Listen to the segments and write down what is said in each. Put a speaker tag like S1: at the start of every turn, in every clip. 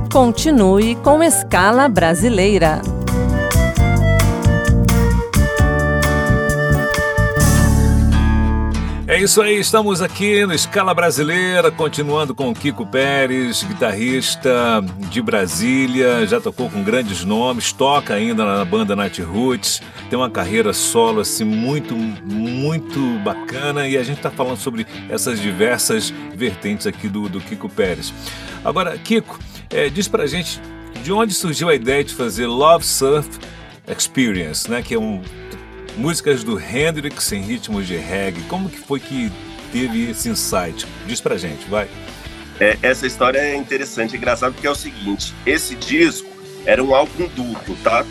S1: Continue com Escala Brasileira.
S2: É isso aí, estamos aqui no Escala Brasileira, continuando com o Kiko Pérez, guitarrista de Brasília, já tocou com grandes nomes, toca ainda na banda Night Roots, tem uma carreira solo assim muito bacana, e a gente está falando sobre essas diversas vertentes aqui do Kiko Pérez. Agora, Kiko, diz pra gente de onde surgiu a ideia de fazer Love Surf Experience, né, que é músicas do Hendrix em ritmos de reggae. Como que foi que teve esse insight? Diz pra gente, vai.
S3: Essa história é interessante, engraçado, porque é o seguinte, esse disco era um álbum duplo, tá?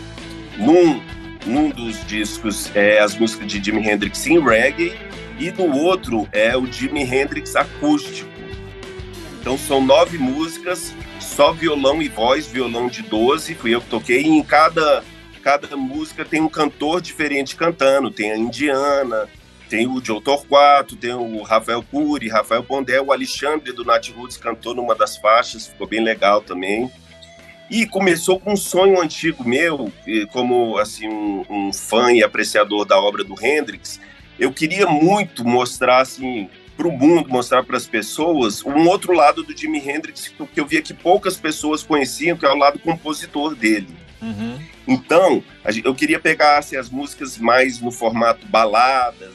S3: Num dos discos é as músicas de Jimi Hendrix em reggae, e no outro é o Jimi Hendrix acústico. Então são 9 músicas, só violão e voz, violão de 12, fui eu que toquei, e em cada música tem um cantor diferente cantando. Tem a Indiana, tem o Joe Torquato, tem o Rafael Cury, Rafael Pondé, o Alexandre do Night Roots cantou numa das faixas, ficou bem legal também. E começou com um sonho antigo meu, como assim, um fã e apreciador da obra do Hendrix. Eu queria muito mostrar assim, para o mundo, mostrar para as pessoas um outro lado do Jimi Hendrix, que eu via que poucas pessoas conheciam, que é o lado compositor dele.
S2: Uhum.
S3: Então, eu queria pegar assim, as músicas mais no formato baladas,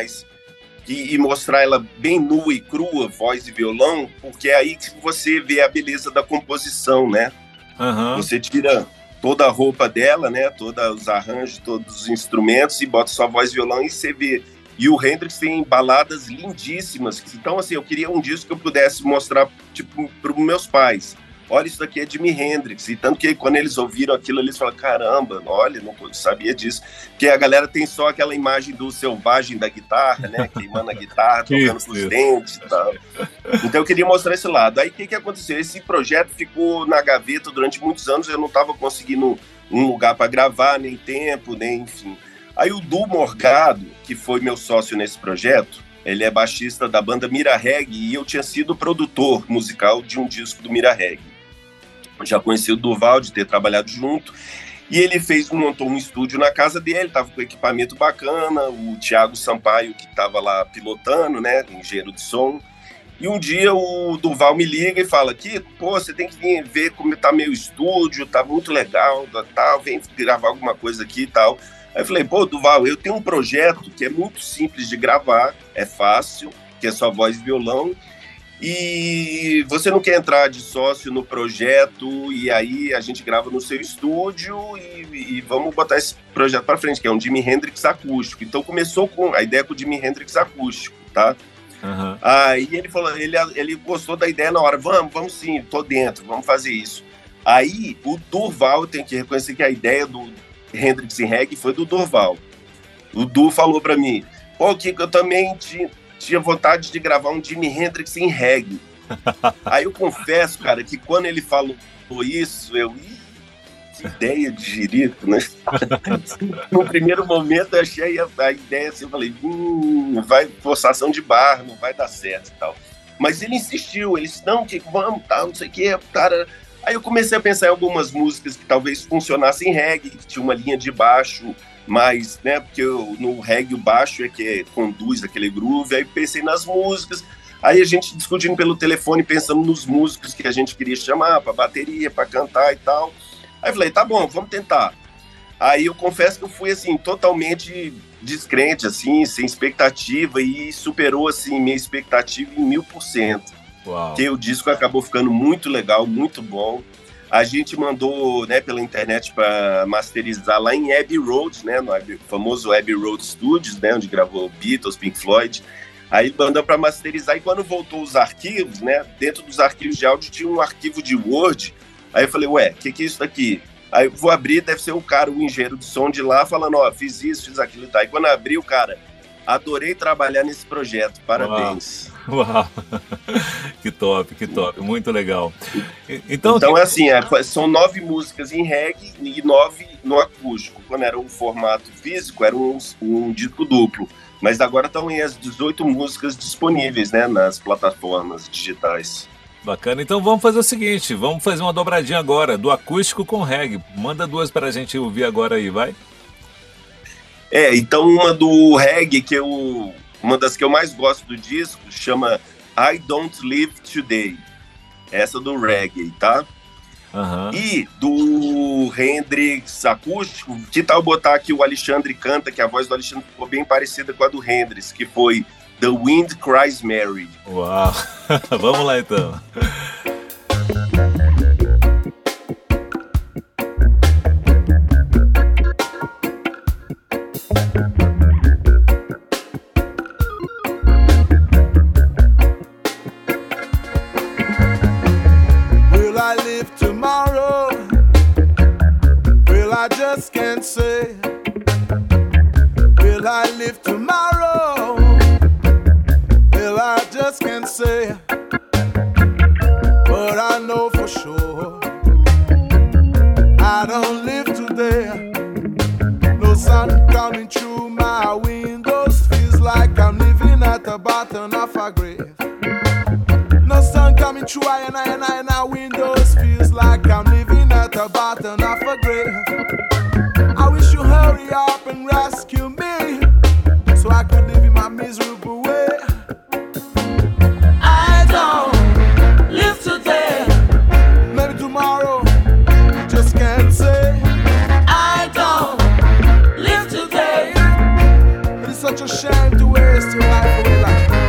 S3: e mostrar ela bem nua e crua, voz e violão, porque é aí que você vê a beleza da composição, né?
S2: Uhum.
S3: Você tira toda a roupa dela, né? Todos os arranjos, todos os instrumentos, e bota só voz e violão, e você vê. E o Hendrix tem baladas lindíssimas. Então, assim, eu queria um disco que eu pudesse mostrar, tipo, para os meus pais. Olha, isso daqui é Jimi Hendrix. E tanto que quando eles ouviram aquilo, eles falaram, caramba, olha, não sabia disso. Porque a galera tem só aquela imagem do selvagem da guitarra, né? Queimando a guitarra, tocando com os dentes e tal. Então eu queria mostrar esse lado. Aí o que aconteceu? Esse projeto ficou na gaveta durante muitos anos, eu não estava conseguindo um lugar para gravar, nem tempo, nem enfim. Aí o Du Morgado, que foi meu sócio nesse projeto, ele é baixista da banda Mira Reggae, e eu tinha sido produtor musical de um disco do Mira Reggae. Já conheci o Durval, de ter trabalhado junto, e ele montou um estúdio na casa dele, estava com equipamento bacana, o Thiago Sampaio, que estava lá pilotando, né, engenheiro de som, e um dia o Durval me liga e fala, Kiko, pô, você tem que vir ver como tá meu estúdio, tá muito legal, tal, vem gravar alguma coisa aqui e tal. Aí eu falei, pô, Durval, eu tenho um projeto que é muito simples de gravar, é fácil, que é só voz e violão, e você não quer entrar de sócio no projeto, e aí a gente grava no seu estúdio e vamos botar esse projeto para frente, que é um Jimi Hendrix acústico. Então começou com a ideia com o Jimi Hendrix acústico, tá?
S2: Uhum.
S3: Aí ele falou, ele gostou da ideia na hora, vamos sim, tô dentro, vamos fazer isso. Aí o Durval, tem que reconhecer que a ideia do Hendrix em reggae foi do Durval. O Du falou para mim, pô, Kiko, eu também tinha vontade de gravar um Jimi Hendrix em reggae. Aí eu confesso, cara, que quando ele falou isso, que ideia de jirico, né? No primeiro momento eu achei a ideia assim, eu falei, vai forçação de barra, não vai dar certo e tal. Mas ele insistiu, ele disse, não, que vamos, tal, não sei o que, cara. Aí eu comecei a pensar em algumas músicas que talvez funcionassem em reggae, que tinha uma linha de baixo, mas, né, porque no reggae o baixo é que conduz aquele groove, aí pensei nas músicas, aí a gente discutindo pelo telefone, pensando nos músicos que a gente queria chamar, para bateria, para cantar e tal. Aí falei, tá bom, vamos tentar. Aí eu confesso que eu fui, assim, totalmente descrente, assim, sem expectativa, e superou, assim, minha expectativa em 1000%.
S2: Uau.
S3: Porque o disco acabou ficando muito legal, muito bom. A gente mandou, né, pela internet para masterizar lá em Abbey Road, né, no famoso Abbey Road Studios, né, onde gravou Beatles, Pink Floyd. Aí mandou para masterizar, e quando voltou os arquivos, né, dentro dos arquivos de áudio tinha um arquivo de Word. Aí eu falei, ué, o que é isso daqui? Aí eu vou abrir, deve ser o cara, o engenheiro de som de lá, falando, ó, fiz isso, fiz aquilo e tal. Aí quando abri, o cara, adorei trabalhar nesse projeto, parabéns.
S2: Uau. Que top, muito legal. Então
S3: é assim, são 9 músicas em reggae e 9 no acústico. Quando era um formato físico, era um disco duplo. Mas agora estão aí as 18 músicas disponíveis, né, nas plataformas digitais.
S2: Bacana. Então vamos fazer o seguinte, vamos fazer uma dobradinha agora, do acústico com reggae. Manda duas pra gente ouvir agora aí, vai?
S3: Então uma do reggae, uma das que eu mais gosto do disco, chama I Don't Live Today. Essa do reggae, tá?
S2: Uhum.
S3: E do Hendrix acústico, que tal botar aqui o Alexandre canta, que a voz do Alexandre ficou bem parecida com a do Hendrix, que foi The Wind Cries Mary.
S2: Uau! Vamos lá então.
S4: Just can't say, will I live tomorrow? Well, I just can't say, but I know for sure I don't live today. No sun coming through my windows, feels like I'm living at the bottom of a grave. No sun coming through my windows, feels like I'm living at the bottom of a grave. I wish you hurry up and rescue me, so I could live in my miserable way. I don't live today, maybe tomorrow, just can't say. I don't live today, but it's such a shame to waste your life away like this.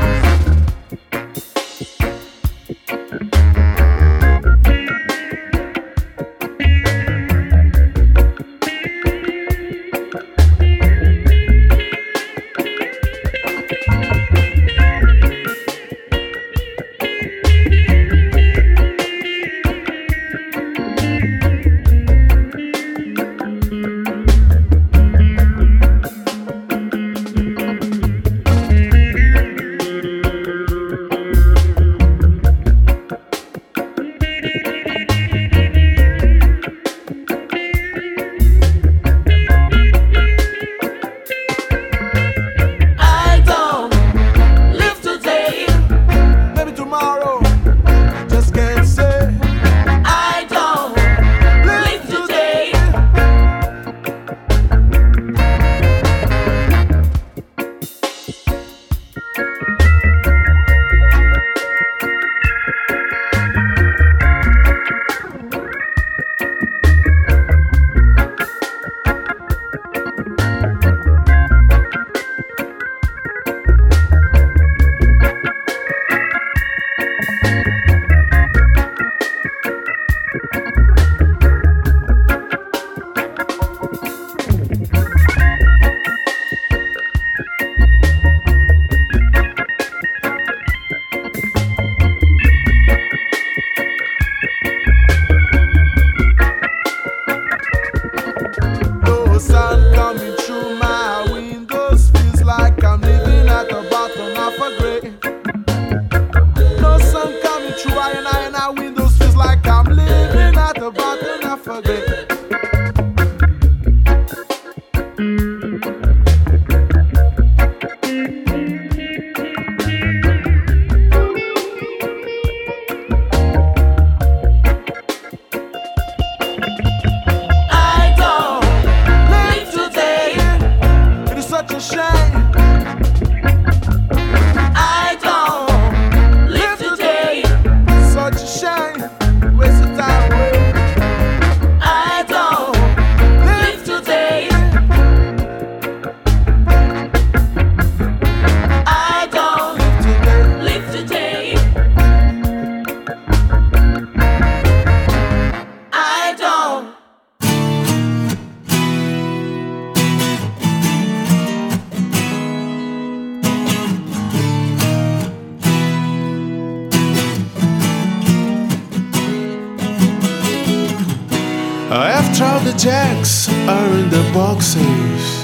S4: After all the jacks are in the boxes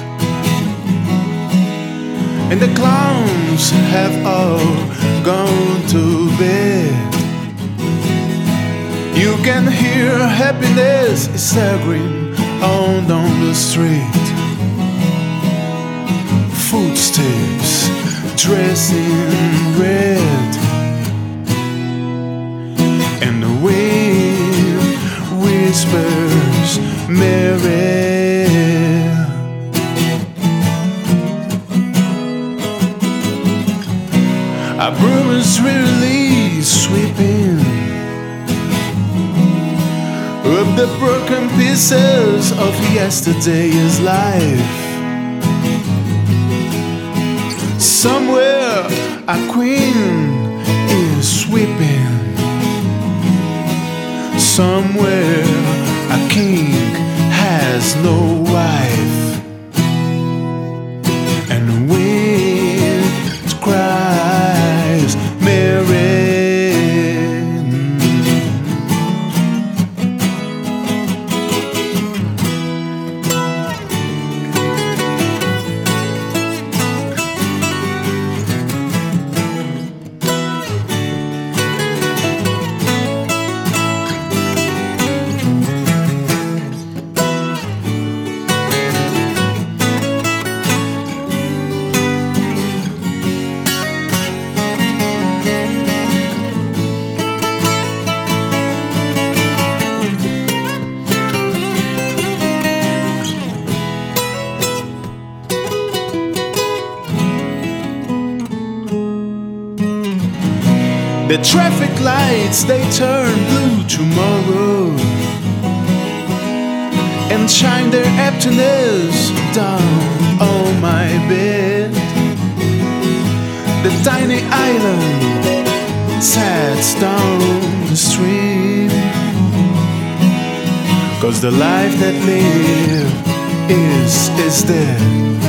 S4: and the clowns have all gone to bed, you can hear happiness staggering on down the street. Footsteps dressed in red. and the wind whispers Mary. A broom is really sweeping up the broken pieces of yesterday's life. Somewhere a queen is sweeping. Somewhere a king has no wife. And the wind cries Mary. The traffic lights, they turn blue tomorrow and shine their emptiness down on my bed. The tiny island sets down the stream, 'cause the life that live is dead.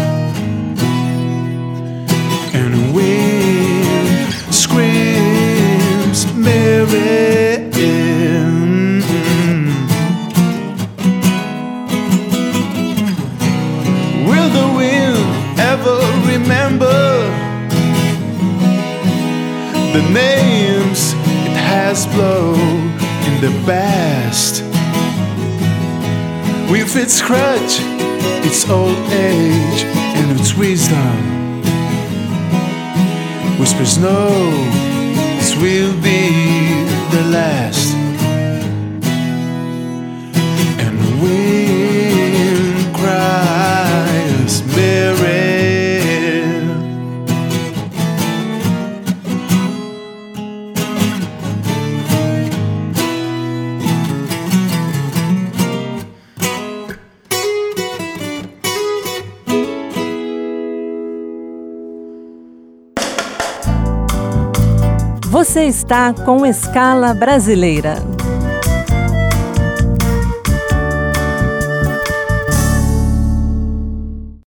S4: And the wind screams Mary. Will the wind ever remember the names it has blown in the past? With its crutch, its old age, and its wisdom, whispers no, this will be the last. And the wind cries Mary.
S1: Você está com Escala Brasileira.